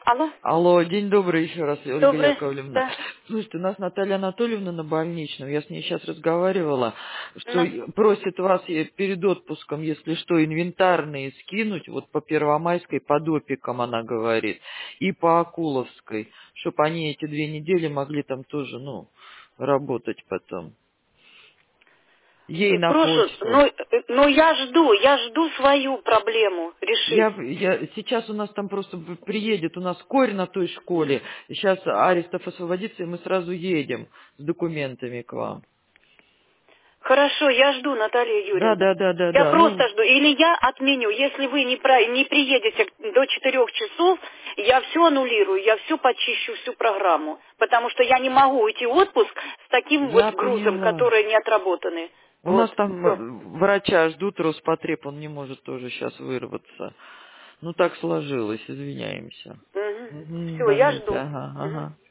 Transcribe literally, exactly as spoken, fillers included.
Алло? Алло, день добрый еще раз, Ольга Добрый, Яковлевна. да. Слушайте, у нас Наталья Анатольевна на больничном, я с ней сейчас разговаривала, что Ну, просит вас ей перед отпуском, если что, инвентарные скинуть, вот по Первомайской, по допикам, она говорит, и по Акуловской, чтобы они эти две недели могли там тоже, ну, работать потом. Ей на прошу, почту. но, но я жду, я жду свою проблему решить. Я, я, сейчас у нас там просто в- приедет, у нас корь на той школе. Сейчас Аристов освободится, и мы сразу едем с документами к вам. Хорошо, я жду, Наталья Да, Юрьевна. да, да, да, Я да. Ну, просто жду. Или я отменю. Если вы не, про- не приедете до четырех часов, я все аннулирую, я все почищу, всю программу. Потому что я не могу уйти в отпуск с таким вот я грузом, поняла. который не отработанный. У нас Вот, там все. э, врача ждут, Роспотреб, он не может тоже сейчас вырваться. Ну, так сложилось, извиняемся. Угу, Все, я давайте, жду. ага, Мгм. ага.